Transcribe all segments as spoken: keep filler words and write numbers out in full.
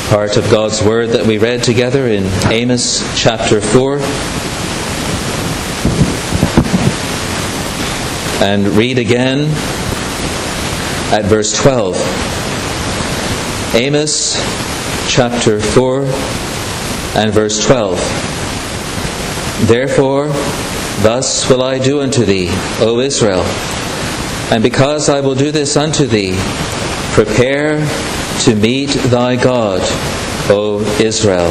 part of God's Word that we read together in Amos chapter four. And read again at verse twelve. Amos chapter four and verse twelve. Therefore, thus will I do unto thee, O Israel, and because I will do this unto thee, prepare to meet thy God, O Israel.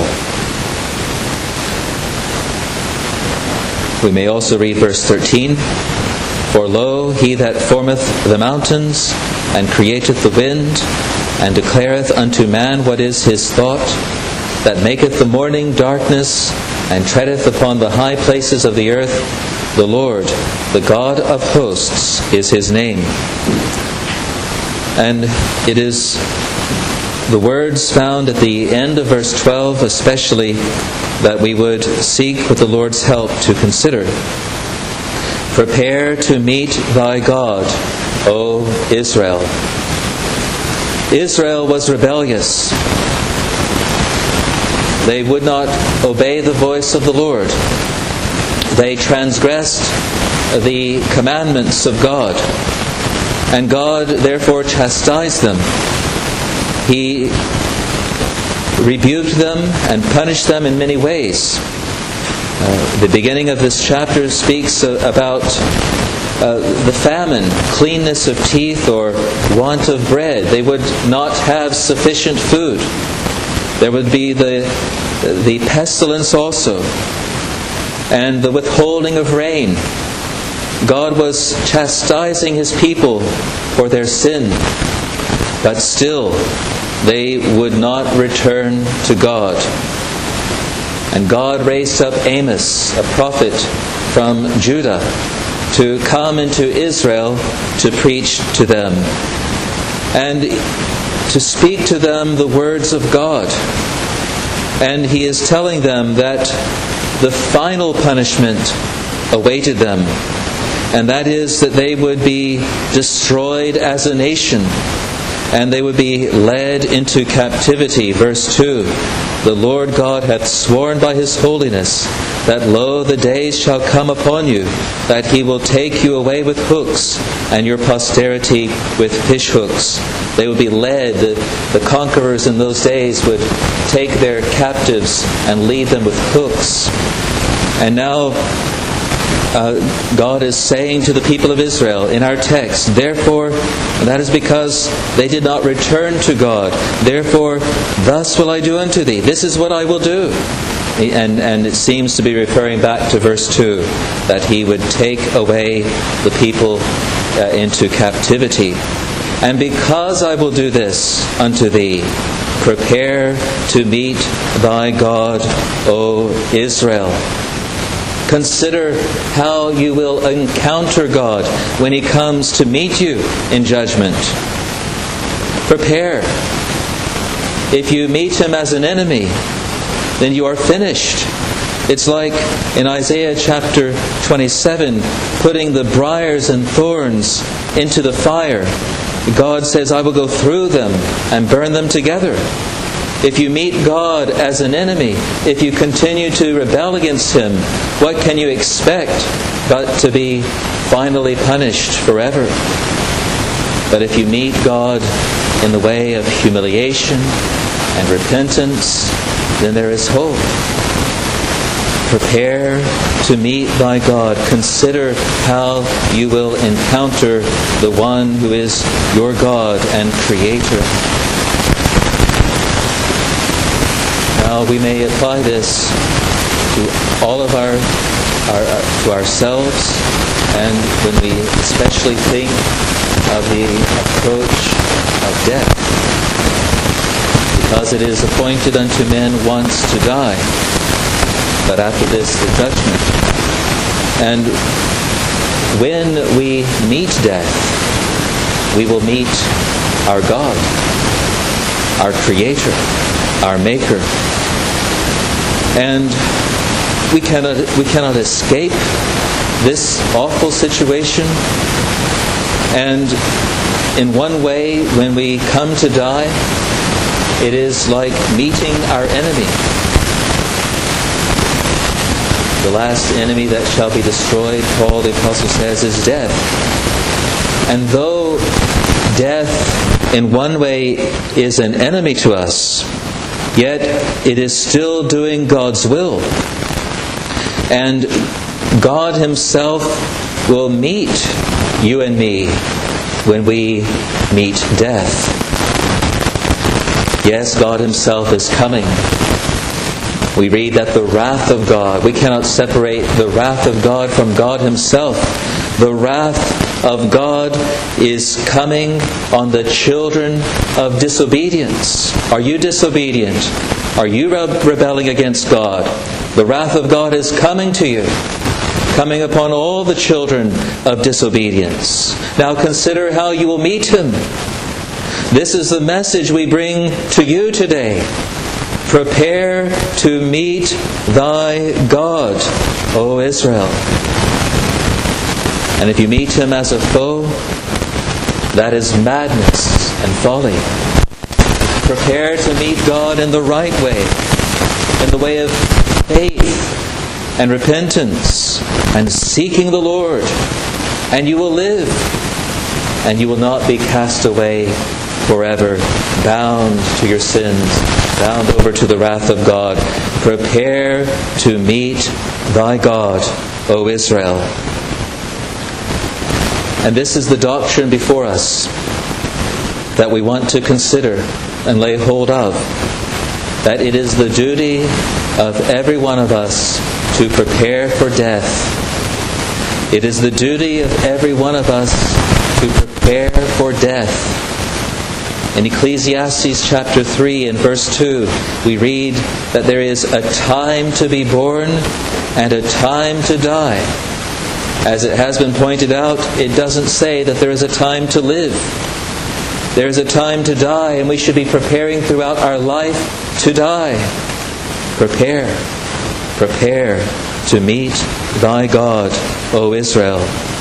We may also read verse thirteen. For lo, he that formeth the mountains, and createth the wind, and declareth unto man what is his thought, that maketh the morning darkness, and treadeth upon the high places of the earth, the Lord, the God of hosts, is his name. And it is the words found at the end of verse twelve especially that we would seek with the Lord's help to consider. Prepare to meet thy God, O Israel. Israel was rebellious. They would not obey the voice of the Lord. They transgressed the commandments of God. And God therefore chastised them. He rebuked them and punished them in many ways. Uh, the beginning of this chapter speaks uh, about uh, the famine, cleanness of teeth, or want of bread. They would not have sufficient food. There would be the, the pestilence also, and the withholding of rain. God was chastising His people for their sin, but still they would not return to God. And God raised up Amos, a prophet from Judah, to come into Israel to preach to them and to speak to them the words of God. And he is telling them that the final punishment awaited them, and that is that they would be destroyed as a nation, and they would be led into captivity. Verse two, the Lord God hath sworn by His holiness, that lo, the days shall come upon you, that He will take you away with hooks, and your posterity with fish hooks. They would be led. The, the conquerors in those days would take their captives and lead them with hooks. And now Uh, God is saying to the people of Israel in our text, therefore, that is because they did not return to God. Therefore, thus will I do unto thee. This is what I will do. And, and it seems to be referring back to verse two, that He would take away the people uh, into captivity. And because I will do this unto thee, prepare to meet thy God, O Israel. Consider how you will encounter God when He comes to meet you in judgment. Prepare. If you meet Him as an enemy, then you are finished. It's like in Isaiah chapter twenty-seven, putting the briars and thorns into the fire. God says, I will go through them and burn them together. If you meet God as an enemy, if you continue to rebel against Him, what can you expect but to be finally punished forever? But if you meet God in the way of humiliation and repentance, then there is hope. Prepare to meet thy God. Consider how you will encounter the one who is your God and Creator. Now we may apply this to all of our, our, our to ourselves, and when we especially think of the approach of death, because it is appointed unto men once to die, but after this the judgment. And when we meet death, we will meet our God, our Creator, our Maker. And we cannot we cannot escape this awful situation. And in one way, when we come to die, it is like meeting our enemy. The last enemy that shall be destroyed, Paul the Apostle says, is death. And though death in one way is an enemy to us, yet it is still doing God's will. And God Himself will meet you and me when we meet death. Yes, God Himself is coming. We read that the wrath of God, we cannot separate the wrath of God from God Himself. The wrath of God is coming on the children of disobedience. Are you disobedient? Are you rebelling against God? The wrath of God is coming to you, coming upon all the children of disobedience. Now consider how you will meet Him. This is the message we bring to you today. Prepare to meet thy God, O Israel. And if you meet Him as a foe, that is madness and folly. Prepare to meet God in the right way, in the way of faith and repentance and seeking the Lord, and you will live, and you will not be cast away forever, bound to your sins, bound over to the wrath of God. Prepare to meet thy God, O Israel. And this is the doctrine before us that we want to consider and lay hold of, that it is the duty of every one of us to prepare for death. It is the duty of every one of us to prepare for death. In Ecclesiastes chapter three and verse two, we read that there is a time to be born and a time to die. As it has been pointed out, it doesn't say that there is a time to live. There is a time to die, and we should be preparing throughout our life to die. Prepare, prepare to meet thy God, O Israel.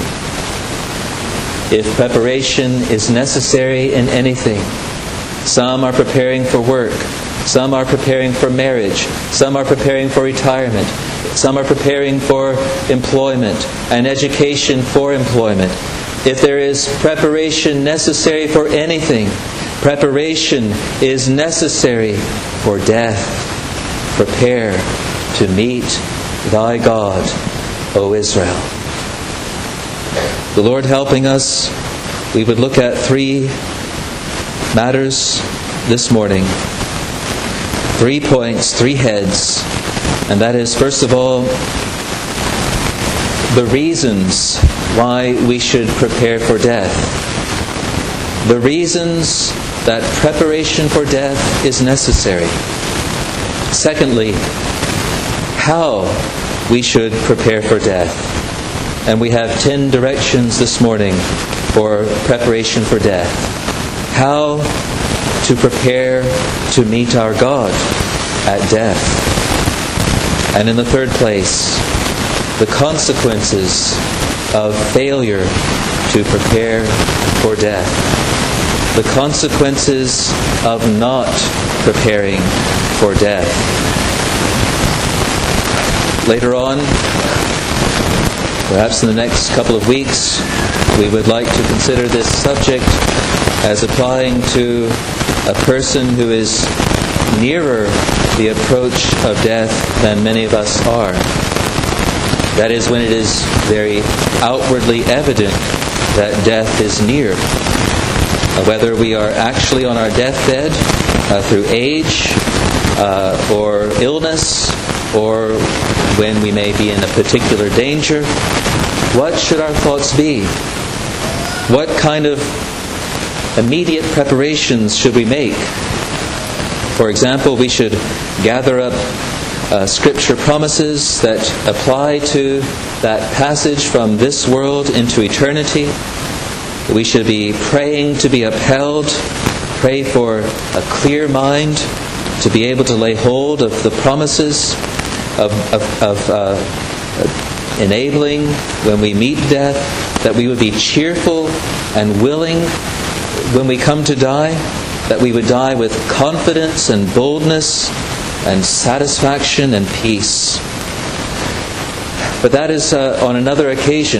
If preparation is necessary in anything, some are preparing for work, some are preparing for marriage, some are preparing for retirement, some are preparing for employment and education for employment. If there is preparation necessary for anything, preparation is necessary for death. Prepare to meet thy God, O Israel. The Lord helping us, we would look at three matters this morning. Three points, three heads. And that is, first of all, the reasons why we should prepare for death. The reasons that preparation for death is necessary. Secondly, how we should prepare for death. And we have ten directions this morning for preparation for death. How to prepare to meet our God at death. And in the third place, the consequences of failure to prepare for death. The consequences of not preparing for death. Later on, perhaps in the next couple of weeks, we would like to consider this subject as applying to a person who is nearer the approach of death than many of us are. That is, when it is very outwardly evident that death is near. Whether we are actually on our deathbed uh, through age uh, or illness, or when we may be in a particular danger, what should our thoughts be? What kind of immediate preparations should we make? For example, we should gather up uh, scripture promises that apply to that passage from this world into eternity. We should be praying to be upheld, pray for a clear mind, to be able to lay hold of the promises of, of, of uh, enabling when we meet death, that we would be cheerful and willing when we come to die. that we would die with confidence and boldness and satisfaction and peace. But that is uh, on another occasion.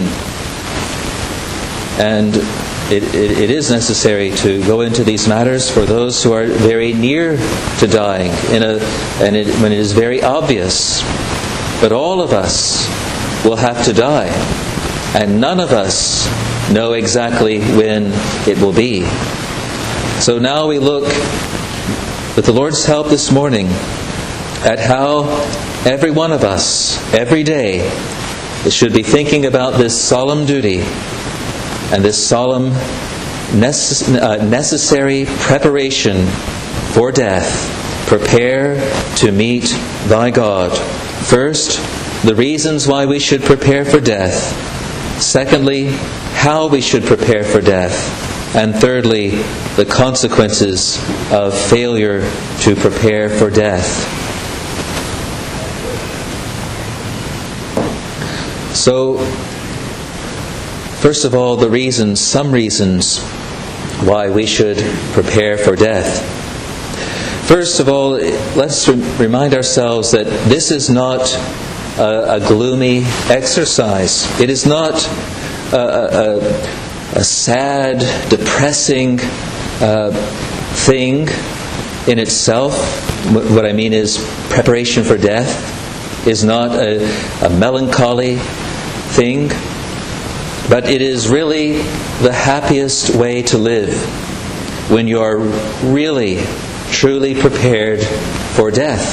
And it, it, it is necessary to go into these matters for those who are very near to dying, in a, and it, when it is very obvious. But all of us will have to die, and none of us know exactly when it will be. So now we look, with the Lord's help this morning, at how every one of us, every day, should be thinking about this solemn duty and this solemn necess- uh, necessary preparation for death. Prepare to meet thy God. First, the reasons why we should prepare for death. Secondly, how we should prepare for death. And thirdly, the consequences of failure to prepare for death. So, first of all, the reasons, some reasons why we should prepare for death. First of all, let's remind ourselves that this is not a, a gloomy exercise. It is not a, a, a sad, depressing uh, thing in itself. What I mean is, preparation for death is not a, a melancholy thing, but it is really the happiest way to live when you are really, truly prepared for death.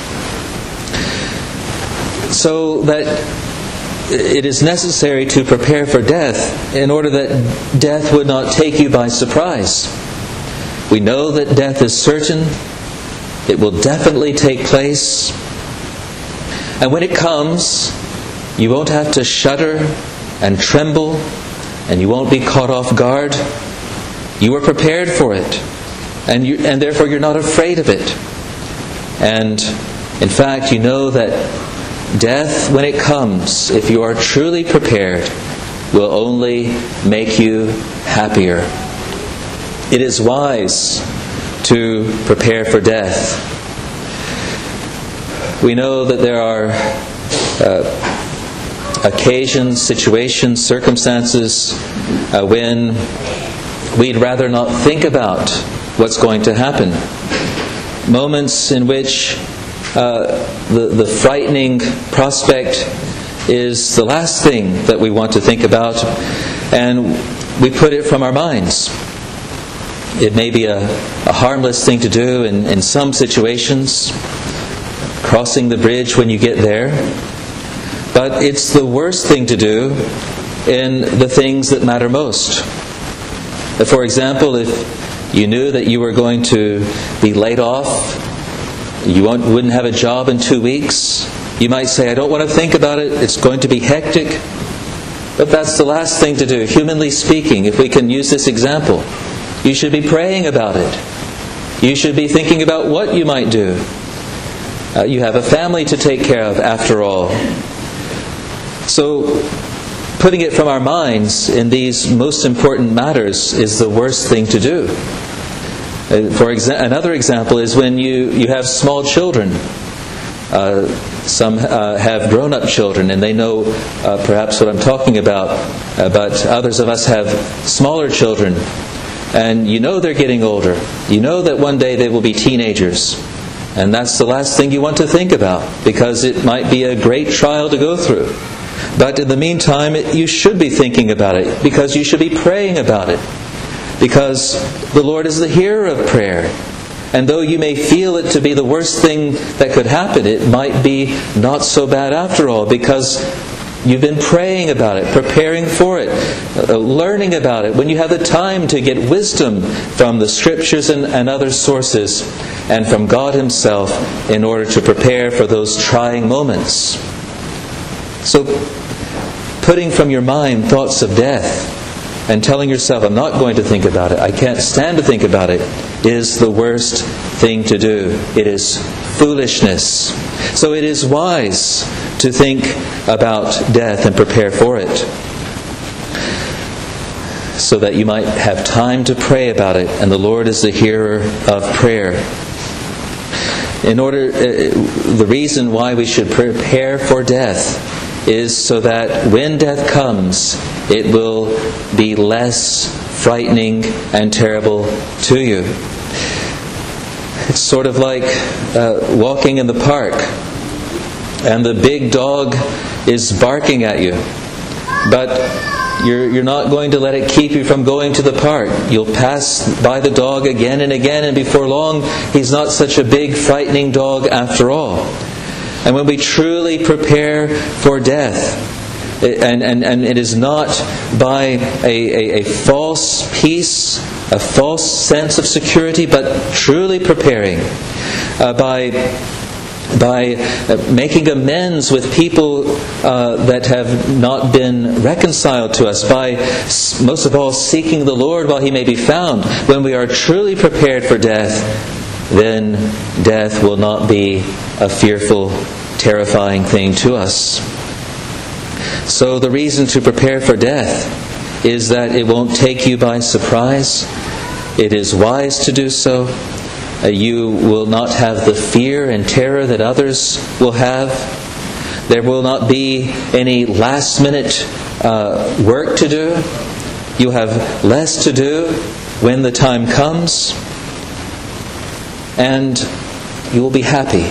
So that it is necessary to prepare for death in order that death would not take you by surprise. We know that death is certain. It will definitely take place. And when it comes, you won't have to shudder and tremble, and you won't be caught off guard. You are prepared for it, and you, and therefore you're not afraid of it. And in fact, you know that death, when it comes, if you are truly prepared, will only make you happier. It is wise to prepare for death. We know that there are uh, occasions, situations, circumstances uh, when we'd rather not think about what's going to happen. Moments in which uh, the, the frightening prospect is the last thing that we want to think about, and we put it from our minds. It may be a, a harmless thing to do in, in some situations, crossing the bridge when you get there, but it's the worst thing to do in the things that matter most. For example, if you knew that you were going to be laid off, you wouldn't have a job in two weeks, you might say, I don't want to think about it, it's going to be hectic. But that's the last thing to do. Humanly speaking, if we can use this example, you should be praying about it. You should be thinking about what you might do. Uh, you have a family to take care of, after all. So, putting it from our minds in these most important matters is the worst thing to do. Uh, for exa- another example is when you, you have small children. Uh, some uh, have grown-up children, and they know uh, perhaps what I'm talking about. Uh, but others of us have smaller children, and you know they're getting older. You know that one day they will be teenagers. And that's the last thing you want to think about, because it might be a great trial to go through. But in the meantime, it, you should be thinking about it, because you should be praying about it. Because the Lord is the hearer of prayer. And though you may feel it to be the worst thing that could happen, it might be not so bad after all, because you've been praying about it, preparing for it, uh, learning about it. When you have the time to get wisdom from the Scriptures and, and other sources, and from God Himself, in order to prepare for those trying moments. So, putting from your mind thoughts of death, and telling yourself, I'm not going to think about it, I can't stand to think about it, is the worst thing to do. It is foolishness. So it is wise to think about death and prepare for it. so that you might have time to pray about it, and the Lord is the hearer of prayer. In order, uh, the reason why we should prepare for death is so that when death comes, it will be less frightening and terrible to you. It's sort of like uh, walking in the park, and the big dog is barking at you, but You're, you're not going to let it keep you from going to the park. You'll pass by the dog again and again, and before long, he's not such a big, frightening dog after all. And when we truly prepare for death, and, and, and it is not by a, a, a false peace, a false sense of security, but truly preparing uh, by... by making amends with people uh, that have not been reconciled to us, by most of all seeking the Lord while He may be found. When we are truly prepared for death, then death will not be a fearful, terrifying thing to us. So the reason to prepare for death is that it won't take you by surprise. It is wise to do so. Uh, you will not have the fear and terror that others will have. There will not be any last-minute uh, work to do. You'll have less to do when the time comes. And you will be happy.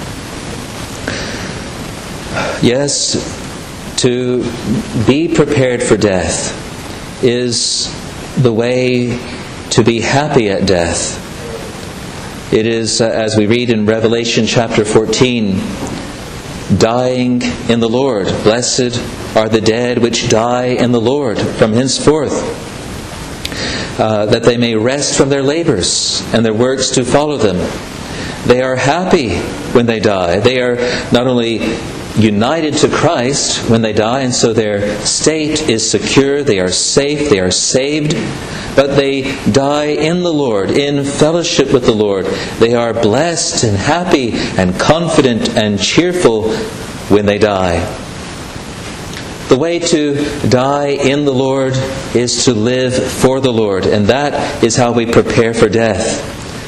Yes, to be prepared for death is the way to be happy at death. It is, uh, as we read in Revelation chapter fourteen, dying in the Lord. Blessed are the dead which die in the Lord from henceforth, uh, that they may rest from their labors and their works to follow them. They are happy when they die. They are not only united to Christ when they die, and so their state is secure, they are safe, they are saved, but they die in the Lord, in fellowship with the Lord. They are blessed and happy and confident and cheerful when they die. The way to die in the Lord is to live for the Lord, and that is how we prepare for death.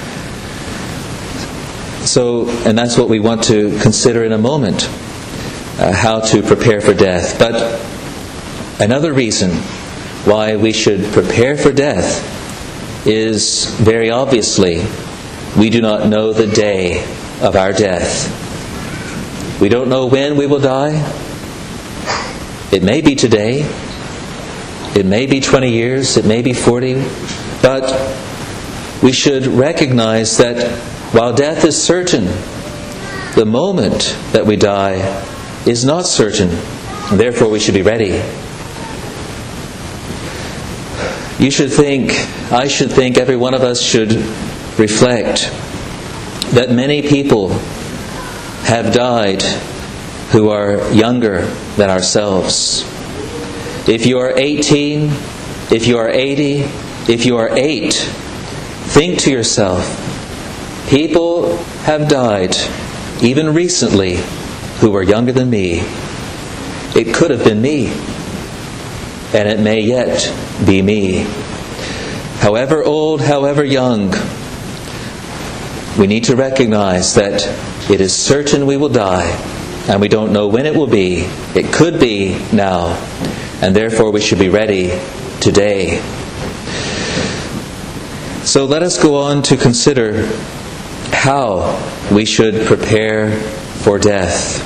So, and that's what we want to consider in a moment, uh, how to prepare for death. But another reason why we should prepare for death is, very obviously, we do not know the day of our death. We don't know when we will die. It may be today. It may be twenty years. It may be forty. But we should recognize that while death is certain, the moment that we die is not certain. And therefore we should be ready. You should think, I should think, every one of us should reflect that many people have died who are younger than ourselves. If you are eighteen, if you are eighty, if you are eight, think to yourself, people have died, even recently, who were younger than me. It could have been me, and it may yet be me. However old, however young, we need to recognize that it is certain we will die, and we don't know when it will be. It could be now, and therefore we should be ready today. So let us go on to consider how we should prepare for death.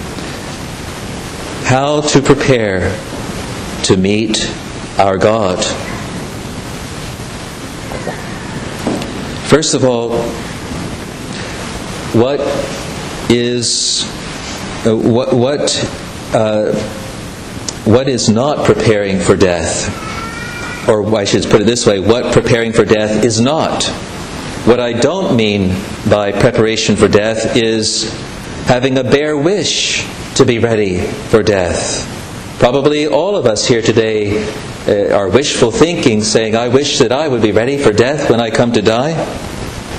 How to prepare to meet our God. First of all, what is uh, what what uh, what is not preparing for death? Or I should put it this way, what preparing for death is not. What I don't mean by preparation for death is having a bare wish to be ready for death. Probably all of us here today uh, are wishful thinking, saying, I wish that I would be ready for death when I come to die.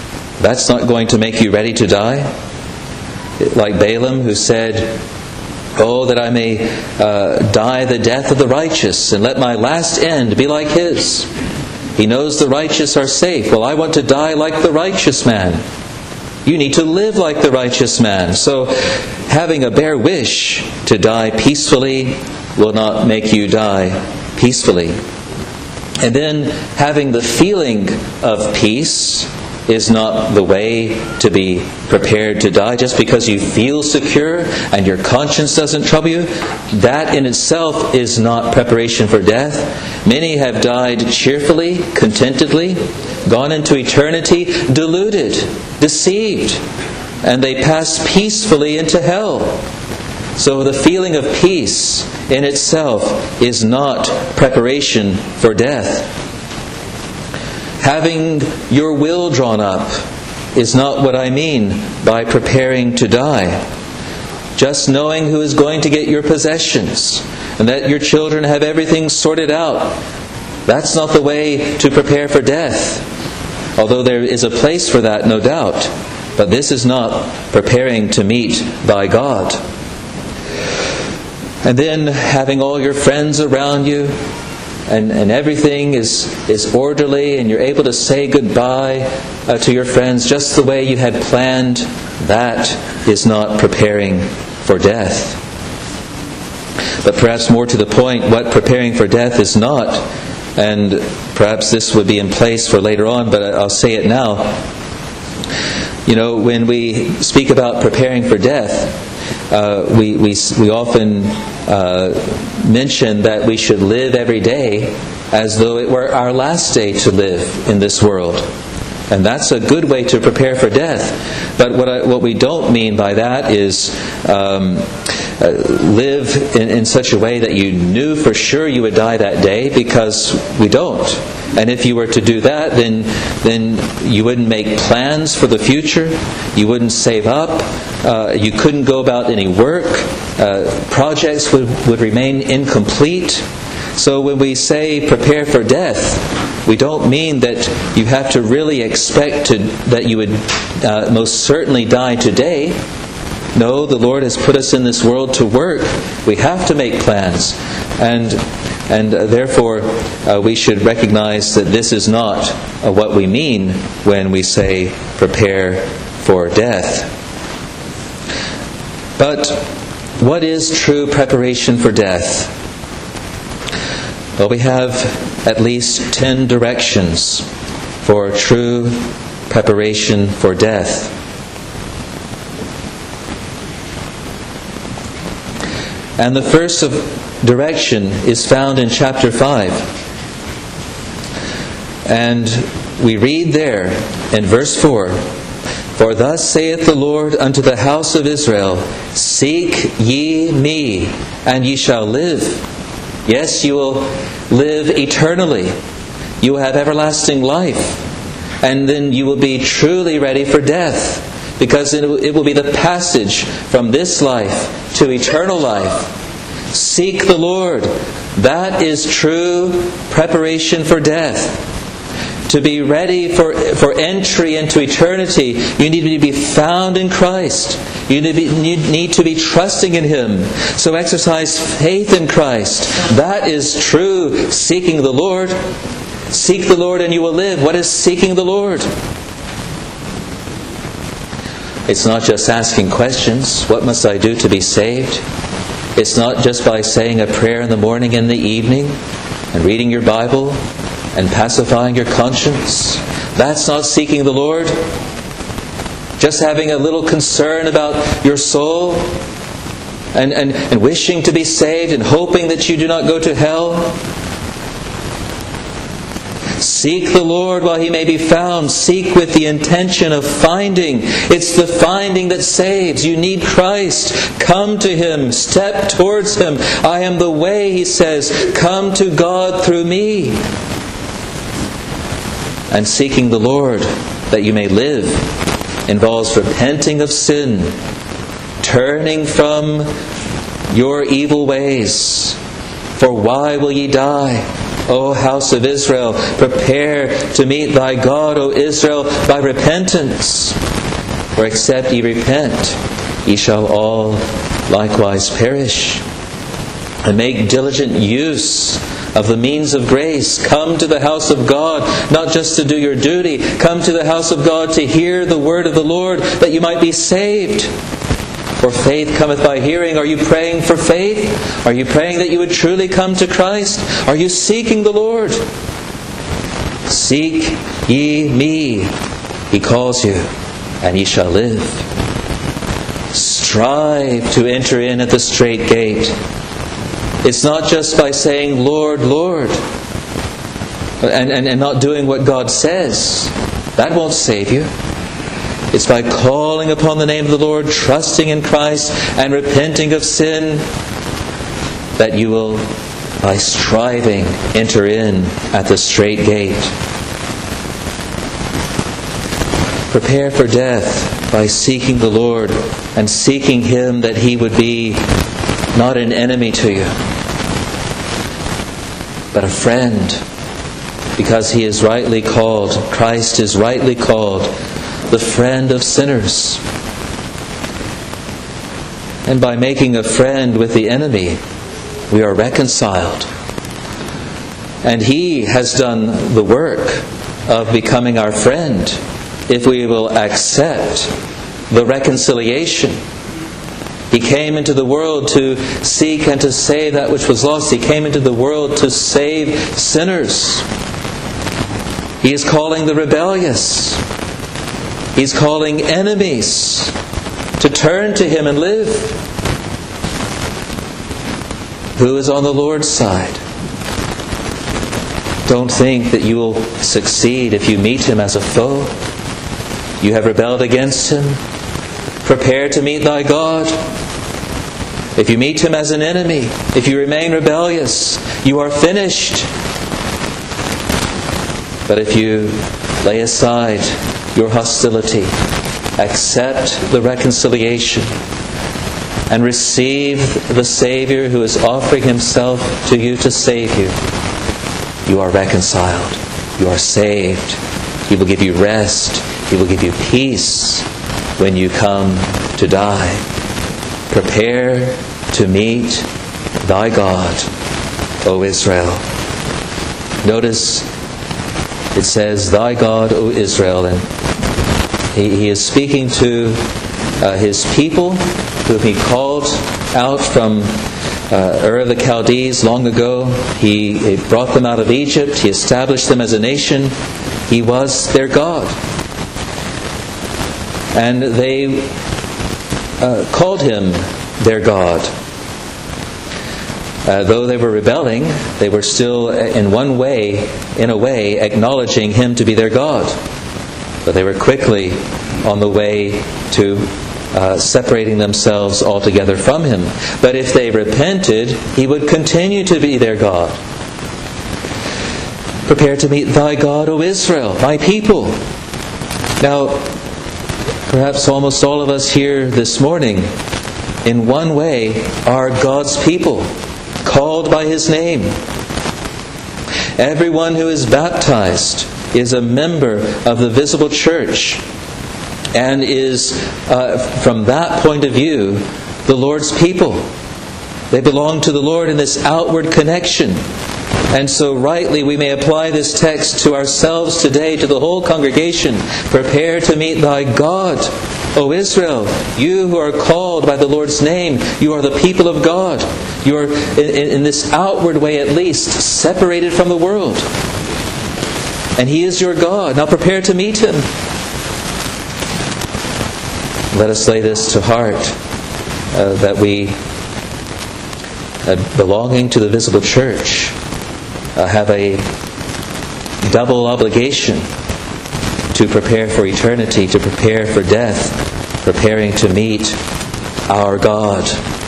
That's not going to make you ready to die. Like Balaam, who said, Oh, that I may uh, die the death of the righteous, and let my last end be like his. He knows the righteous are safe. Well, I want to die like the righteous man. You need to live like the righteous man. So, having a bare wish to die peacefully will not make you die peacefully. And then having the feeling of peace is not the way to be prepared to die. Just because you feel secure and your conscience doesn't trouble you, that in itself is not preparation for death. Many have died cheerfully, contentedly, gone into eternity, deluded, deceived, and they pass peacefully into hell. So the feeling of peace in itself is not preparation for death. Having your will drawn up is not what I mean by preparing to die. Just knowing who is going to get your possessions and that your children have everything sorted out, that's not the way to prepare for death. Although there is a place for that, no doubt. But this is not preparing to meet thy God. And then having all your friends around you, and, and everything is, is orderly, and you're able to say goodbye uh, to your friends just the way you had planned, that is not preparing for death. But perhaps more to the point, what preparing for death is not, and perhaps this would be in place for later on, but I'll say it now. You know, when we speak about preparing for death, Uh, we, we we often uh, mention that we should live every day as though it were our last day to live in this world. And that's a good way to prepare for death. But what I, what we don't mean by that is um, uh, live in, in such a way that you knew for sure you would die that day, because we don't. And if you were to do that, then then you wouldn't make plans for the future. You wouldn't save up. Uh, you couldn't go about any work. Uh, projects would, would remain incomplete. So when we say prepare for death, we don't mean that you have to really expect to, that you would uh, most certainly die today. No, the Lord has put us in this world to work. We have to make plans. And and uh, therefore uh, we should recognize that this is not uh, what we mean when we say prepare for death. But what is true preparation for death? Well, we have at least ten directions for true preparation for death. And the first of direction is found in chapter five. And we read there in verse four, "For thus saith the Lord unto the house of Israel, Seek ye me, and ye shall live." Yes, you will live eternally. You will have everlasting life. And then you will be truly ready for death, because it will be the passage from this life to eternal life. Seek the Lord. That is true preparation for death. To be ready for, for entry into eternity, you need to be found in Christ. You need, to be, you need to be trusting in Him. So exercise faith in Christ. That is true seeking the Lord. Seek the Lord and you will live. What is seeking the Lord? It's not just asking questions. What must I do to be saved? It's not just by saying a prayer in the morning and the evening and reading your Bible and pacifying your conscience. That's not seeking the Lord. Just having a little concern about your soul and, and, and wishing to be saved and hoping that you do not go to hell. Seek the Lord while He may be found. Seek with the intention of finding. It's the finding that saves. You need Christ. Come to Him. Step towards Him. I am the way, He says. Come to God through me. And seeking the Lord that you may live involves repenting of sin, turning from your evil ways. For why will ye die, O house of Israel? Prepare to meet thy God, O Israel, by repentance. For except ye repent, ye shall all likewise perish. And make diligent use of the means of grace. Come to the house of God, not just to do your duty. Come to the house of God to hear the word of the Lord, that you might be saved. For faith cometh by hearing. Are you praying for faith? Are you praying that you would truly come to Christ? Are you seeking the Lord? Seek ye me, he calls you, and ye shall live. Strive to enter in at the strait gate. It's not just by saying, Lord, Lord, and, and, and not doing what God says. That won't save you. It's by calling upon the name of the Lord, trusting in Christ, and repenting of sin, that you will, by striving, enter in at the strait gate. Prepare for death by seeking the Lord and seeking Him, that He would be not an enemy to you, but a friend, because He is rightly called, Christ is rightly called the friend of sinners. And by making a friend with the enemy, we are reconciled. And He has done the work of becoming our friend, if we will accept the reconciliation. He came into the world to seek and to save that which was lost. He came into the world to save sinners. He is calling the rebellious. He's calling enemies to turn to Him and live. Who is on the Lord's side? Don't think that you will succeed if you meet Him as a foe. You have rebelled against Him. Prepare to meet thy God. If you meet Him as an enemy, if you remain rebellious, you are finished. But if you lay aside your hostility, accept the reconciliation, and receive the Savior who is offering Himself to you to save you, you are reconciled. You are saved. He will give you rest. He will give you peace when you come to die. Prepare to meet thy God, O Israel. Notice it says, thy God, O Israel. And he, he is speaking to uh, His people, whom He called out from uh, Ur of the Chaldees long ago. He, he brought them out of Egypt. He established them as a nation. He was their God. And they uh, called Him their God. Uh, though they were rebelling, they were still in one way, in a way, acknowledging Him to be their God. But they were quickly on the way to uh, separating themselves altogether from Him. But if they repented, He would continue to be their God. Prepare to meet thy God, O Israel, my people. Now, perhaps almost all of us here this morning, in one way, are God's people, called by His name. Everyone who is baptized is a member of the visible church, and is, uh, from that point of view, the Lord's people. They belong to the Lord in this outward connection. And so rightly we may apply this text to ourselves today, to the whole congregation. Prepare to meet thy God, O Israel. You who are called by the Lord's name, you are the people of God. You are, in, in this outward way at least, separated from the world. And He is your God. Now prepare to meet Him. Let us lay this to heart, uh, that we, uh, belonging to the visible church, uh, have a double obligation to prepare for eternity, to prepare for death, preparing to meet our God.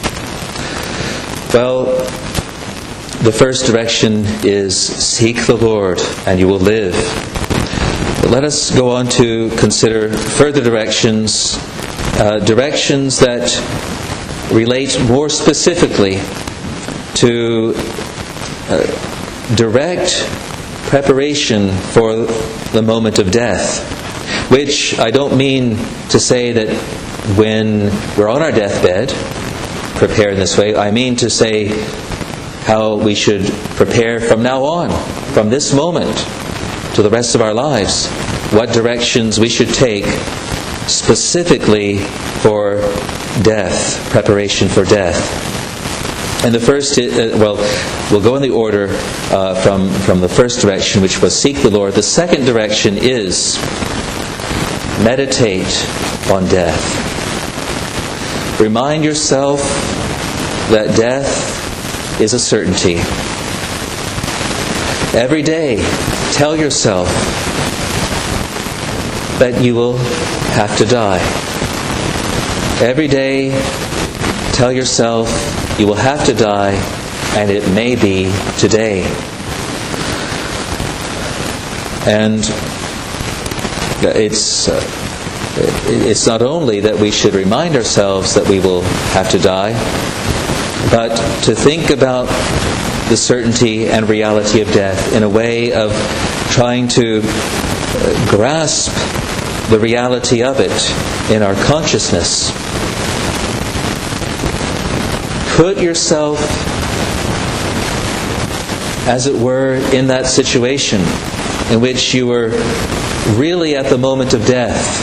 Well, the first direction is seek the Lord and you will live. But let us go on to consider further directions, uh, directions that relate more specifically to uh, direct preparation for the moment of death. Which I don't mean to say that when we're on our deathbed, prepare in this way. I mean to say how we should prepare from now on, from this moment to the rest of our lives, what directions we should take specifically for death, preparation for death. And the first, uh, well, we'll go in the order uh, from, from the first direction, which was seek the Lord. The second direction is meditate on death. Remind yourself that death is a certainty. Every day, tell yourself that you will have to die. Every day, tell yourself you will have to die, and it may be today. And it's uh, it's not only that we should remind ourselves that we will have to die, but to think about the certainty and reality of death in a way of trying to grasp the reality of it in our consciousness. Put yourself, as it were, in that situation in which you were really at the moment of death.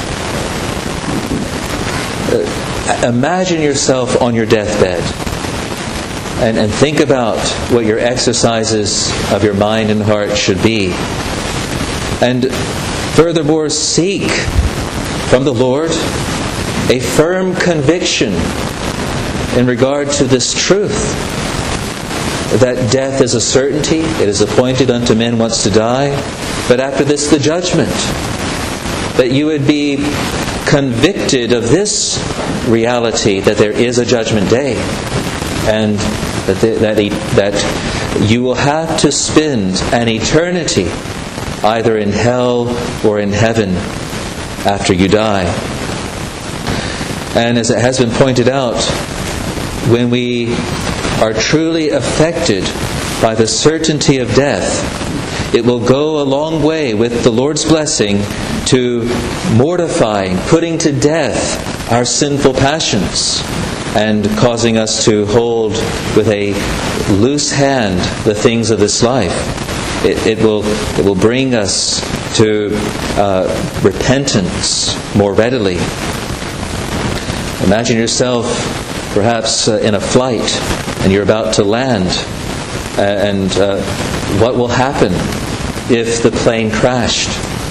Uh, imagine yourself on your deathbed and, and think about what your exercises of your mind and heart should be. And furthermore, seek from the Lord a firm conviction in regard to this truth, that death is a certainty, it is appointed unto men once to die, but after this the judgment. That you would be convicted of this reality, that there is a judgment day, and that the, that, he, that you will have to spend an eternity either in hell or in heaven after you die. And as it has been pointed out, when we are truly affected by the certainty of death, it will go a long way with the Lord's blessing to mortifying, putting to death our sinful passions, and causing us to hold with a loose hand the things of this life. It, it will it will bring us to uh, repentance more readily. Imagine yourself perhaps uh, in a flight and you're about to land, uh, and uh, what will happen if the plane crashed?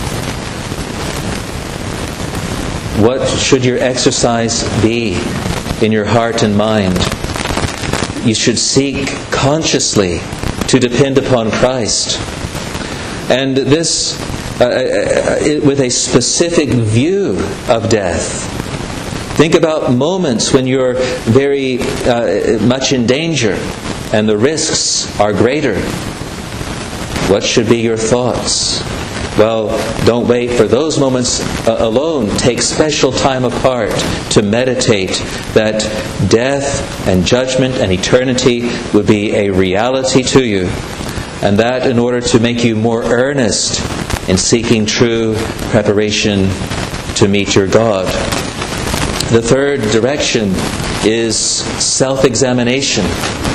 What should your exercise be in your heart and mind? You should seek consciously to depend upon Christ. And this uh, uh, with a specific view of death. Think about moments when you're very uh, much in danger and the risks are greater. What should be your thoughts? Well, don't wait for those moments uh, alone. Take special time apart to meditate that death and judgment and eternity would be a reality to you. And that in order to make you more earnest in seeking true preparation to meet your God. The third direction is self-examination.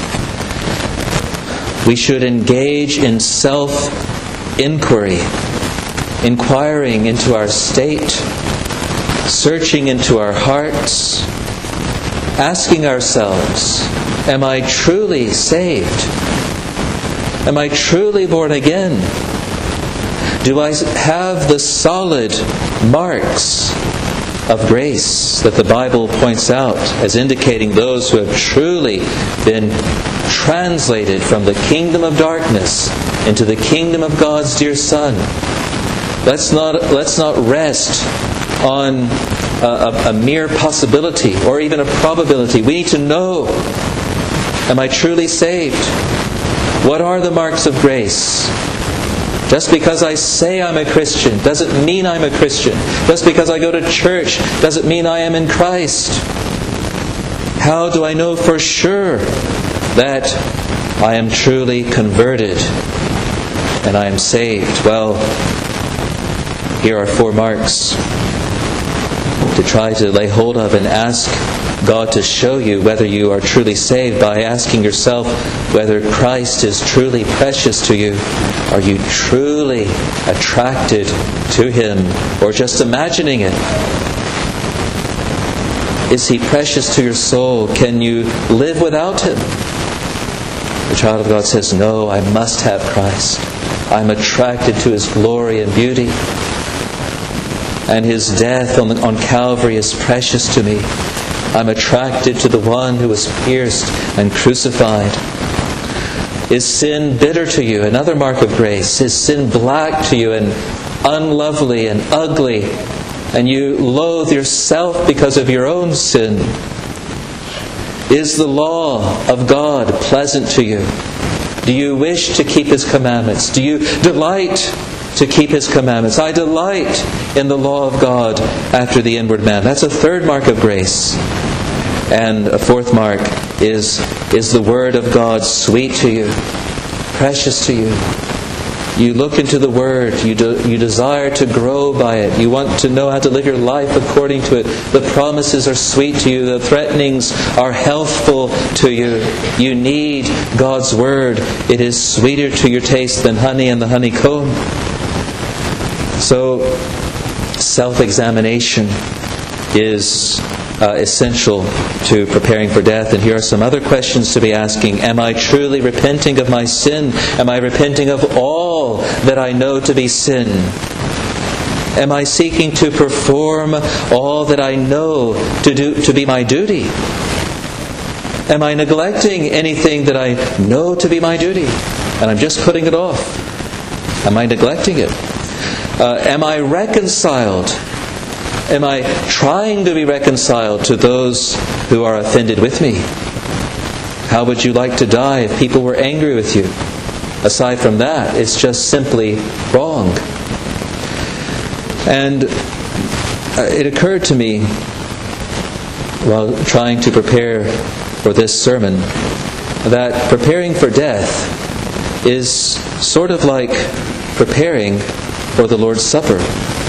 We should engage in self-inquiry, inquiring into our state, searching into our hearts, asking ourselves, am I truly saved? Am I truly born again? Do I have the solid marks of grace that the Bible points out as indicating those who have truly been translated from the kingdom of darkness into the kingdom of God's dear Son? Let's not let's not rest on a, a, a mere possibility or even a probability. We need to know, am I truly saved? What are the marks of grace? Just because I say I'm a Christian doesn't mean I'm a Christian. Just because I go to church doesn't mean I am in Christ. How do I know for sure that I am truly converted and I am saved? Well, here are four marks to try to lay hold of and ask God to show you whether you are truly saved by asking yourself whether Christ is truly precious to you. Are you truly attracted to Him, or just imagining it? Is He precious to your soul? Can you live without Him? The child of God says, no, I must have Christ. I'm attracted to His glory and beauty. And His death on, the, on Calvary is precious to me. I'm attracted to the one who was pierced and crucified. Is sin bitter to you? Another mark of grace. Is sin black to you and unlovely and ugly, and you loathe yourself because of your own sin? Is the law of God pleasant to you? Do you wish to keep His commandments? Do you delight to keep His commandments? I delight in the law of God after the inward man. That's a third mark of grace. And a fourth mark is, is the Word of God sweet to you, precious to you? You look into the Word, you, do, you desire to grow by it, you want to know how to live your life according to it. The promises are sweet to you, the threatenings are healthful to you. You need God's Word. It is sweeter to your taste than honey and the honeycomb. So, self-examination is uh, essential to preparing for death. And here are some other questions to be asking. Am I truly repenting of my sin? Am I repenting of all that I know to be sin? Am I seeking to perform all that I know to do to be my duty? Am I neglecting anything that I know to be my duty, and I'm just putting it off? Am I neglecting it? Uh, am I reconciled? Am I trying to be reconciled to those who are offended with me? How would you like to die if people were angry with you? Aside from that, it's just simply wrong. And it occurred to me while trying to prepare for this sermon that preparing for death is sort of like preparing for the Lord's Supper.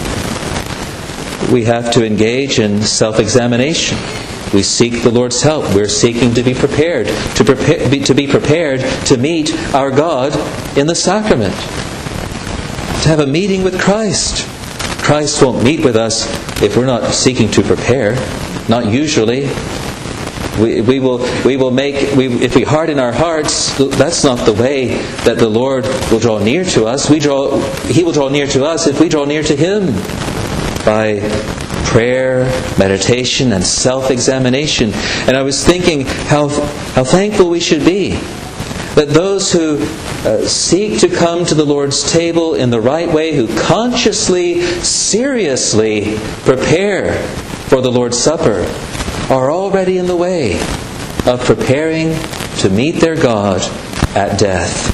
We have to engage in self-examination. We seek the Lord's help. We're seeking to be prepared, to prepare, be, to be prepared to meet our God in the sacrament, to have a meeting with Christ. Christ won't meet with us if we're not seeking to prepare. Not usually. We, we will we will make we, if we harden our hearts, that's not the way that the Lord will draw near to us. We draw He will draw near to us if we draw near to Him by prayer, meditation, and self-examination. And I was thinking how how thankful we should be that those who uh, seek to come to the Lord's table in the right way, who consciously, seriously prepare for the Lord's Supper, are already in the way of preparing to meet their God at death.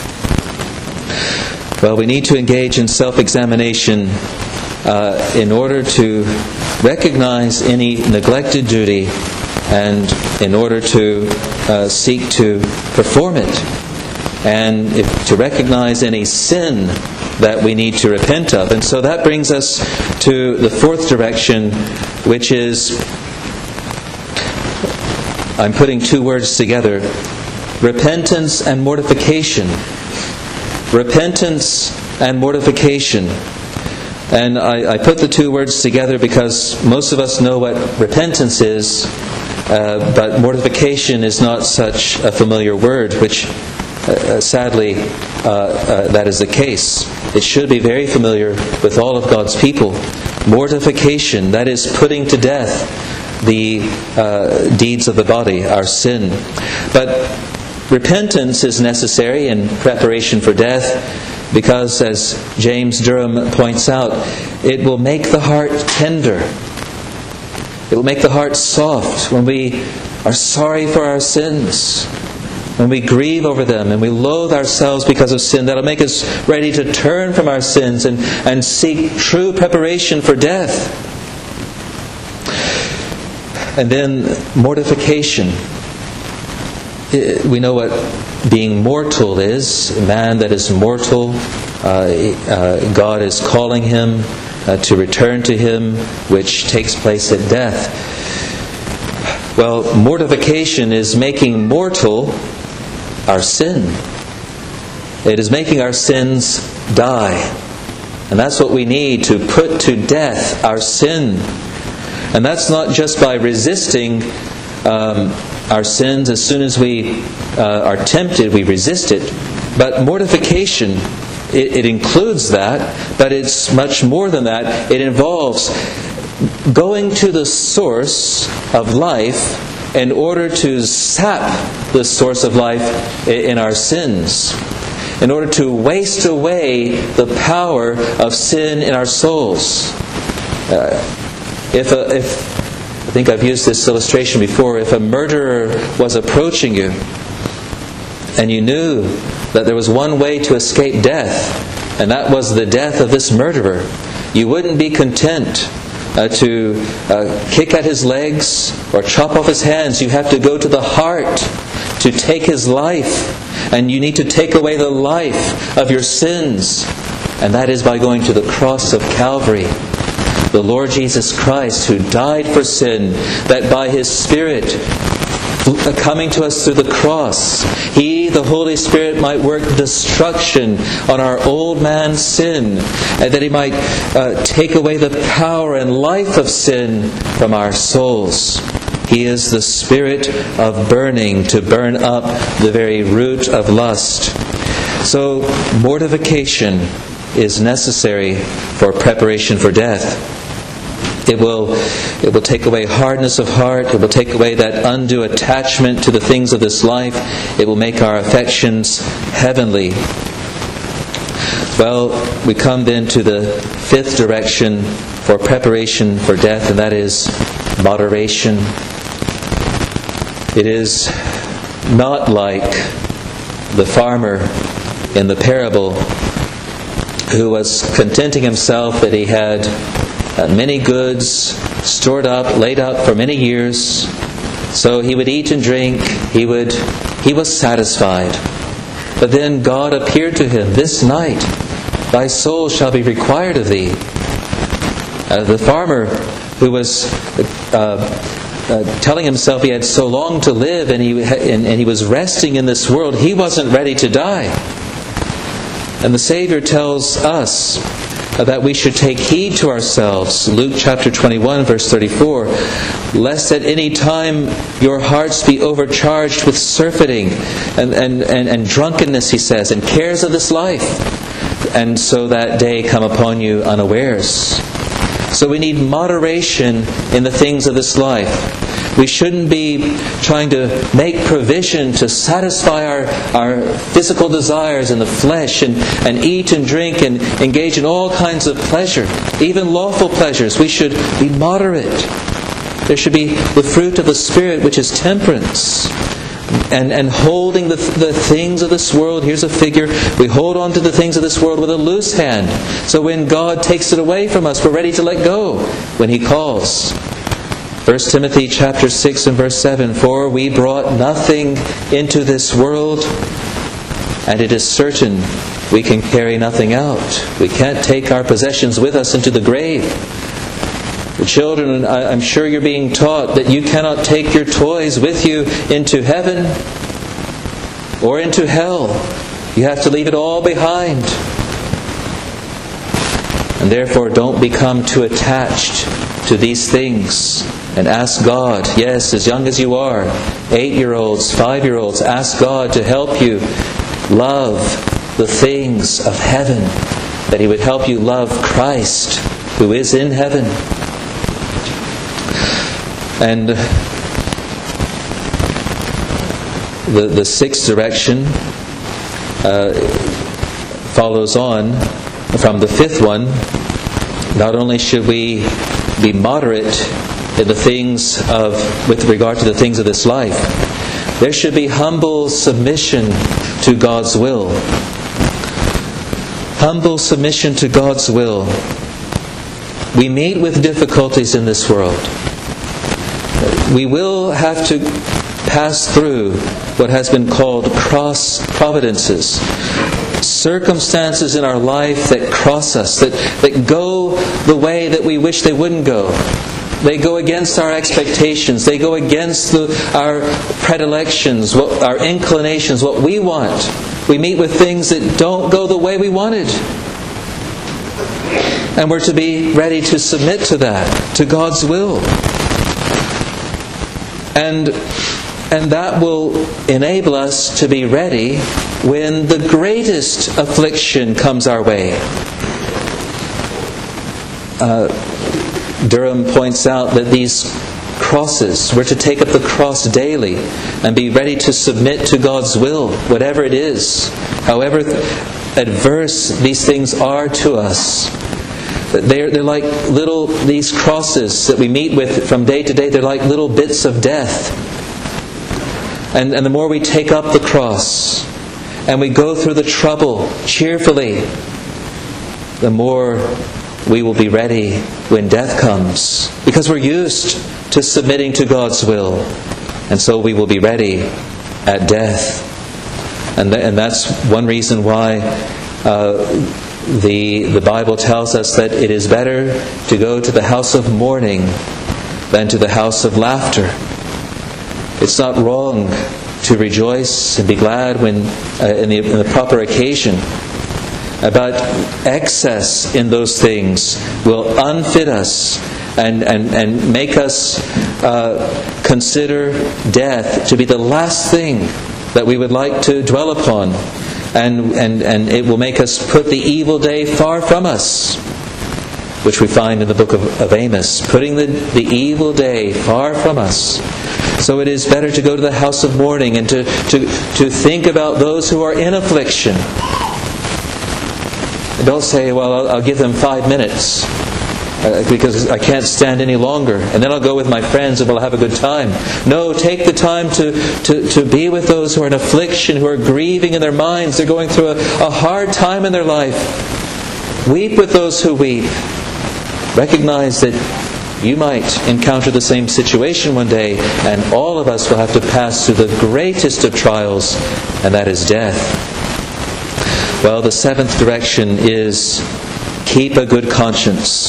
Well, we need to engage in self-examination uh, in order to recognize any neglected duty and in order to uh, seek to perform it, and if, to recognize any sin that we need to repent of. And so that brings us to the fourth direction, which is, I'm putting two words together, repentance and mortification. Repentance and mortification. And I, I put the two words together because most of us know what repentance is, uh, but mortification is not such a familiar word, which uh, sadly uh, uh, that is the case. It should be very familiar with all of God's people. Mortification, that is putting to death the uh, deeds of the body, our sin. But repentance is necessary in preparation for death because, as James Durham points out, it will make the heart tender. It will make the heart soft when we are sorry for our sins, when we grieve over them and we loathe ourselves because of sin. That'll make us ready to turn from our sins and, and seek true preparation for death. And then mortification. We know what being mortal is. A man that is mortal, uh, uh, God is calling him uh, to return to Him, which takes place at death. Well, mortification is making mortal our sin. It is making our sins die. And that's what we need, to put to death our sin. And that's not just by resisting um, our sins. As soon as we uh, are tempted, we resist it. But mortification, it, it includes that, but it's much more than that. It involves going to the source of life in order to sap the source of life in our sins, in order to waste away the power of sin in our souls. Uh, if, a, if I think I've used this illustration before, if a murderer was approaching you and you knew that there was one way to escape death, and that was the death of this murderer, you wouldn't be content Uh, to uh, kick at his legs or chop off his hands. You have to go to the heart to take his life. And you need to take away the life of your sins. And that is by going to the cross of Calvary. The Lord Jesus Christ, who died for sin, that by His Spirit coming to us through the cross, He, the Holy Spirit, might work destruction on our old man's sin, and that He might uh, take away the power and life of sin from our souls. He is the Spirit of burning, to burn up the very root of lust. So mortification is necessary for preparation for death. It will, it will take away hardness of heart. It will take away that undue attachment to the things of this life. It will make our affections heavenly. Well, we come then to the fifth direction for preparation for death, and that is moderation. It is not like the farmer in the parable who was contenting himself that he had Uh, many goods stored up, laid up for many years. So he would eat and drink. He would, he was satisfied. But then God appeared to him, "This night thy soul shall be required of thee." Uh, the farmer who was uh, uh, telling himself he had so long to live, and he and, and he was resting in this world, he wasn't ready to die. And the Savior tells us that we should take heed to ourselves. Luke chapter twenty-one, verse thirty-four. "Lest at any time your hearts be overcharged with surfeiting and, and, and, and drunkenness," he says, "and cares of this life, and so that day come upon you unawares." So we need moderation in the things of this life. We shouldn't be trying to make provision to satisfy our, our physical desires in the flesh and, and eat and drink and engage in all kinds of pleasure, even lawful pleasures. We should be moderate. There should be the fruit of the Spirit, which is temperance. And, and holding the, the things of this world, here's a figure, we hold on to the things of this world with a loose hand. So when God takes it away from us, we're ready to let go when He calls. First Timothy chapter six and verse seven, "For we brought nothing into this world, and it is certain we can carry nothing out." We can't take our possessions with us into the grave. The children, I'm sure you're being taught that you cannot take your toys with you into heaven or into hell. You have to leave it all behind. And therefore don't become too attached to these things. And ask God, yes, as young as you are, eight-year-olds, five-year-olds, ask God to help you love the things of heaven, that He would help you love Christ, who is in heaven. And the, the sixth direction uh, follows on from the fifth one. Not only should we be moderate in the things of, with regard to the things of this life, there should be humble submission to God's will. Humble submission to God's will. We meet with difficulties in this world. We will have to pass through what has been called cross providences. Circumstances in our life that cross us, that, that go the way that we wish they wouldn't go. They go against our expectations. They go against the, our predilections, what, our inclinations, what we want. We meet with things that don't go the way we wanted. And we're to be ready to submit to that, to God's will. And, and that will enable us to be ready when the greatest affliction comes our way. Uh, Durham points out that these crosses, we're to take up the cross daily and be ready to submit to God's will, whatever it is, however adverse these things are to us. They're, they're like little, these crosses that we meet with from day to day, they're like little bits of death. And, and the more we take up the cross and we go through the trouble cheerfully, the more we will be ready when death comes. Because we're used to submitting to God's will. And so we will be ready at death. And, th- and that's one reason why uh, the, the Bible tells us that it is better to go to the house of mourning than to the house of laughter. It's not wrong to rejoice and be glad when uh, in, the, in the proper occasion. But excess in those things will unfit us and, and, and make us uh, consider death to be the last thing that we would like to dwell upon. And, and, and it will make us put the evil day far from us, which we find in the book of, of Amos, putting the, the evil day far from us. So it is better to go to the house of mourning and to, to, to think about those who are in affliction. Don't say, well, I'll, I'll give them five minutes uh, because I can't stand any longer. And then I'll go with my friends and we'll have a good time. No, take the time to, to, to be with those who are in affliction, who are grieving in their minds. They're going through a, a hard time in their life. Weep with those who weep. Recognize that you might encounter the same situation one day, and all of us will have to pass through the greatest of trials, and that is death. Well, the seventh direction is keep a good conscience.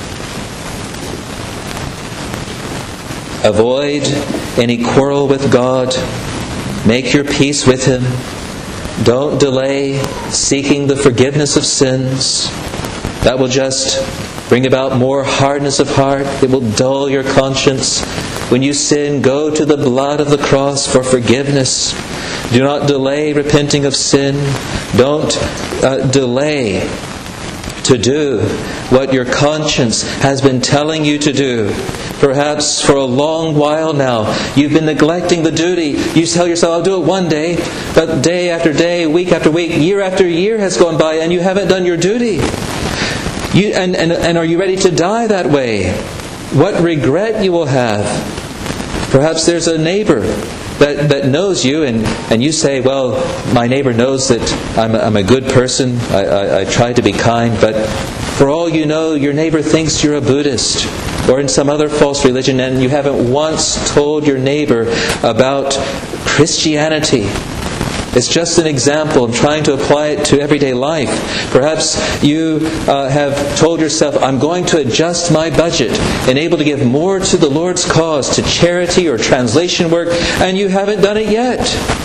Avoid any quarrel with God. Make your peace with Him. Don't delay seeking the forgiveness of sins. That will just bring about more hardness of heart. It will dull your conscience. When you sin, go to the blood of the cross for forgiveness. Do not delay repenting of sin. Don't uh, delay to do what your conscience has been telling you to do. Perhaps for a long while now, you've been neglecting the duty. You tell yourself, I'll do it one day. But day after day, week after week, year after year has gone by and you haven't done your duty. You, and, and, and are you ready to die that way? What regret you will have. Perhaps there's a neighbor that, that knows you, and, and you say, well, my neighbor knows that I'm a, I'm a good person, I, I, I try to be kind, but for all you know, your neighbor thinks you're a Buddhist or in some other false religion, and you haven't once told your neighbor about Christianity. It's just an example. I'm trying to apply it to everyday life. Perhaps you uh, have told yourself, I'm going to adjust my budget and able to give more to the Lord's cause, to charity or translation work, and you haven't done it yet.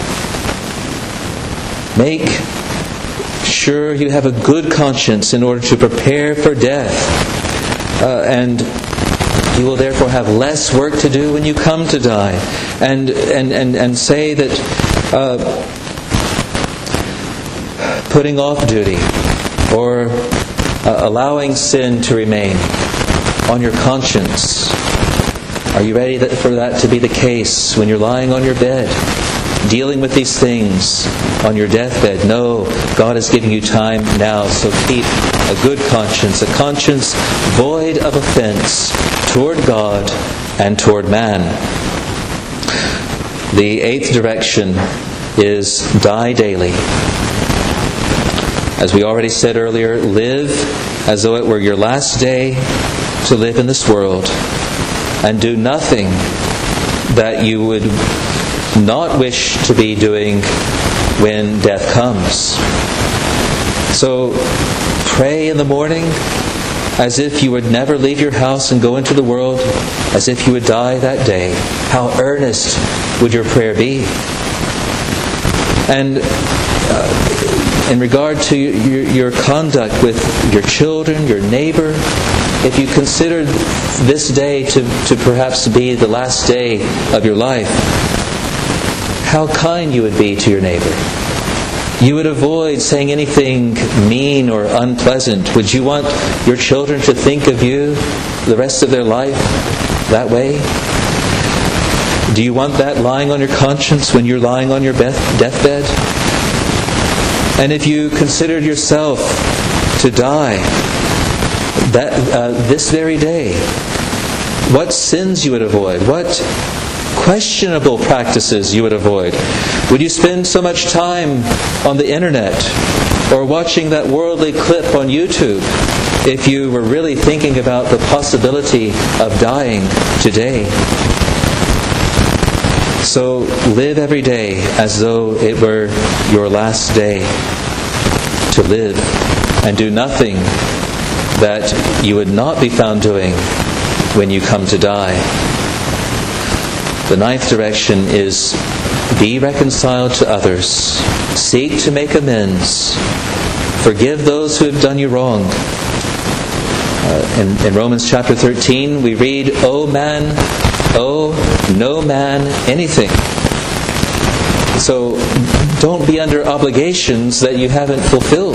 Make sure you have a good conscience in order to prepare for death. Uh, and you will therefore have less work to do when you come to die. And, and, and, and say that Uh, putting off duty or uh, allowing sin to remain on your conscience. Are you ready that, for that to be the case when you're lying on your bed, dealing with these things on your deathbed? No, God is giving you time now, so keep a good conscience, a conscience void of offense toward God and toward man. The eighth direction is die daily. As we already said earlier, live as though it were your last day to live in this world, and do nothing that you would not wish to be doing when death comes. So pray in the morning, as if you would never leave your house and go into the world, as if you would die that day. How earnest would your prayer be? And uh, in regard to your, your conduct with your children, your neighbor, if you considered this day to, to perhaps be the last day of your life, how kind you would be to your neighbor. You would avoid saying anything mean or unpleasant. Would you want your children to think of you the rest of their life that way? Do you want that lying on your conscience when you're lying on your deathbed? And if you considered yourself to die that uh, this very day, what sins you would avoid, what questionable practices you would avoid. Would you spend so much time on the internet or watching that worldly clip on YouTube if you were really thinking about the possibility of dying today? So live every day as though it were your last day to live, and do nothing that you would not be found doing when you come to die. The ninth direction is be reconciled to others. Seek to make amends. Forgive those who have done you wrong. Uh, in, in Romans chapter thirteen we read, "O man, owe no man anything." So don't be under obligations that you haven't fulfilled.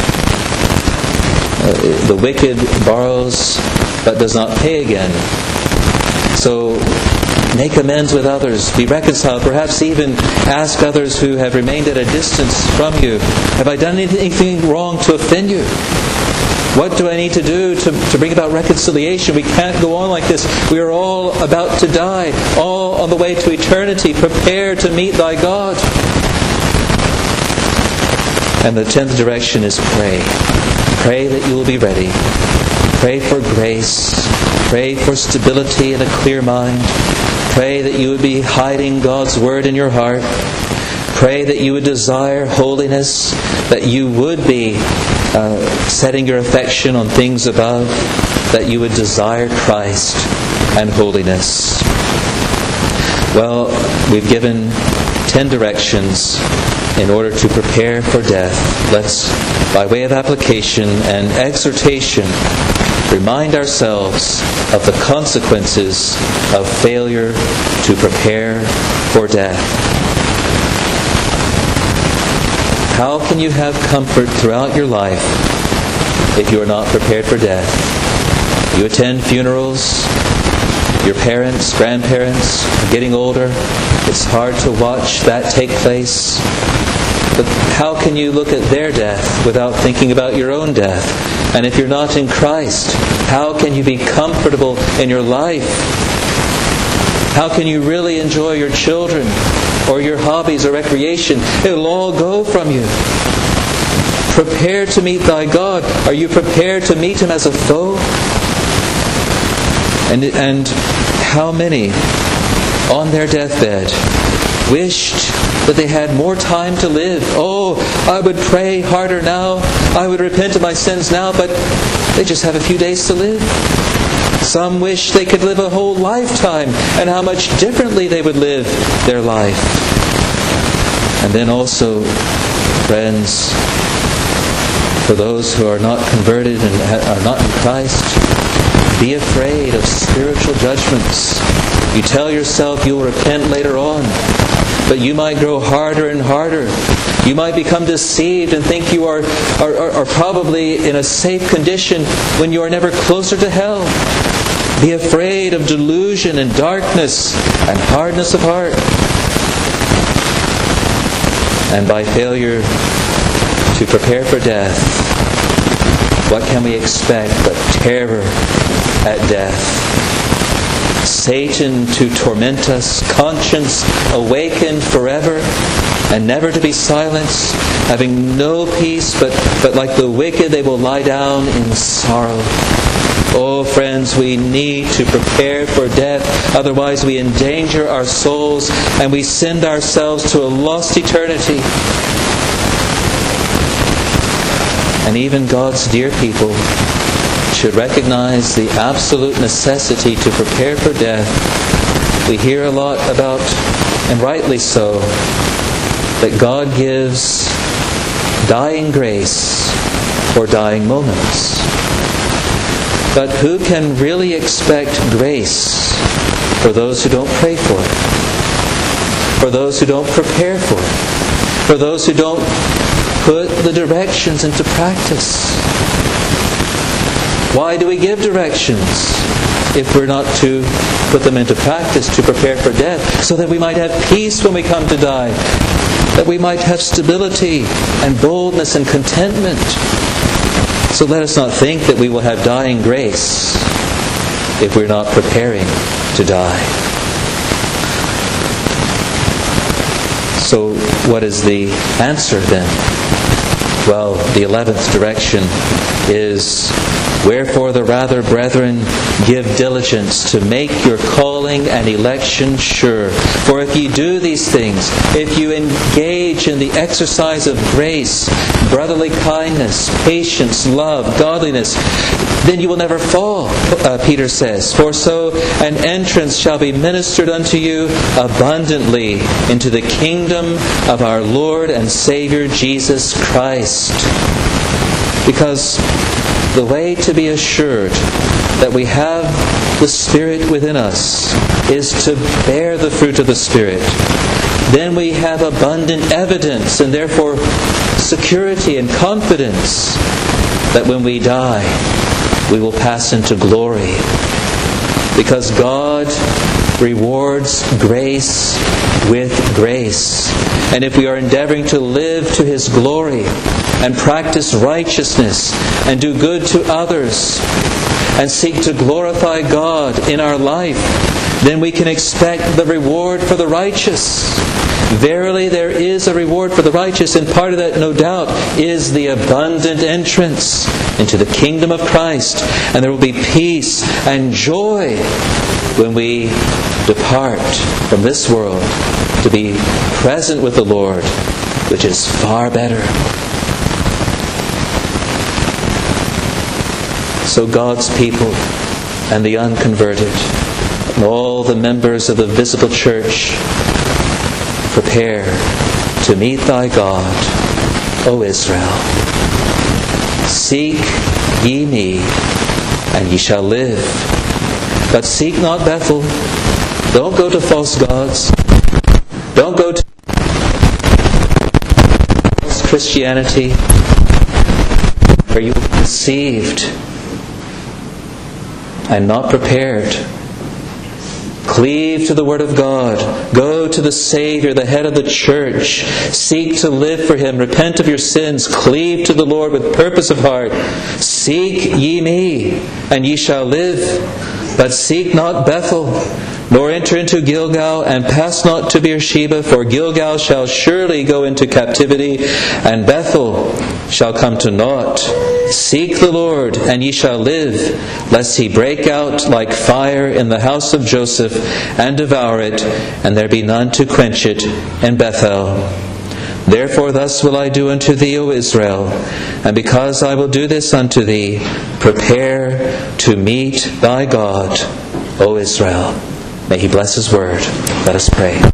Uh, the wicked borrows but does not pay again. So make amends with others. Be reconciled. Perhaps even ask others who have remained at a distance from you, have I done anything wrong to offend you? What do I need to do to, to bring about reconciliation? We can't go on like this. We are all about to die, all on the way to eternity. Prepare to meet thy God. And the tenth direction is pray. Pray that you will be ready. Pray for grace. Pray for stability and a clear mind. Pray that you would be hiding God's Word in your heart. Pray that you would desire holiness, that you would be uh, setting your affection on things above, that you would desire Christ and holiness. Well, we've given ten directions in order to prepare for death. Let's, by way of application and exhortation, remind ourselves of the consequences of failure to prepare for death. How can you have comfort throughout your life if you are not prepared for death? You attend funerals, your parents, grandparents are getting older. It's hard to watch that take place. But how can you look at their death without thinking about your own death? And if you're not in Christ, how can you be comfortable in your life? How can you really enjoy your children or your hobbies or recreation? It'll all go from you. Prepare to meet thy God. Are you prepared to meet Him as a foe? And, and how many on their deathbed wished that they had more time to live? Oh, I would pray harder now. I would repent of my sins now, but they just have a few days to live. Some wish they could live a whole lifetime, and how much differently they would live their life. And then also, friends, for those who are not converted and are not in Christ, be afraid of spiritual judgments. You tell yourself you will repent later on, but you might grow harder and harder. You might become deceived and think you are, are, are, are probably in a safe condition when you are never closer to hell. Be afraid of delusion and darkness and hardness of heart. And by failure to prepare for death, what can we expect but terror at death? Satan to torment us, conscience awakened forever and never to be silenced, having no peace, but, but like the wicked they will lie down in sorrow. Oh friends, we need to prepare for death, otherwise we endanger our souls and we send ourselves to a lost eternity. And even God's dear people, should recognize the absolute necessity to prepare for death. We hear a lot about, and rightly so, that God gives dying grace for dying moments. But who can really expect grace for those who don't pray for it? For those who don't prepare for it? For those who don't put the directions into practice? Why do we give directions if we're not to put them into practice to prepare for death? So that we might have peace when we come to die. That we might have stability and boldness and contentment. So let us not think that we will have dying grace if we're not preparing to die. So what is the answer then? Well, the eleventh direction is, wherefore the rather, brethren, give diligence to make your calling and election sure. For if you do these things, if you engage in the exercise of grace, brotherly kindness, patience, love, godliness, then you will never fall, uh, Peter says. For so an entrance shall be ministered unto you abundantly into the kingdom of our Lord and Savior Jesus Christ. Because the way to be assured that we have the Spirit within us is to bear the fruit of the Spirit. Then we have abundant evidence and therefore security and confidence that when we die, we will pass into glory. Because God rewards grace with grace. And if we are endeavoring to live to His glory and practice righteousness and do good to others and seek to glorify God in our life, then we can expect the reward for the righteous. Verily there is a reward for the righteous, and part of that, no doubt, is the abundant entrance into the kingdom of Christ. And there will be peace and joy when we depart from this world to be present with the Lord, which is far better. So God's people and the unconverted and all the members of the visible church, prepare to meet thy God, O Israel. Seek ye me, and ye shall live. But seek not Bethel. Don't go to false gods. Don't go to false Christianity, where you will be deceived and not prepared. Cleave to the Word of God. Go to the Savior, the head of the church. Seek to live for Him. Repent of your sins. Cleave to the Lord with purpose of heart. Seek ye me, and ye shall live. But seek not Bethel, nor enter into Gilgal, and pass not to Beersheba, for Gilgal shall surely go into captivity, and Bethel shall come to naught. Seek the Lord, and ye shall live, lest He break out like fire in the house of Joseph, and devour it, and there be none to quench it in Bethel. Therefore thus will I do unto thee, O Israel, and because I will do this unto thee, prepare to meet thy God, O Israel. May He bless His word. Let us pray.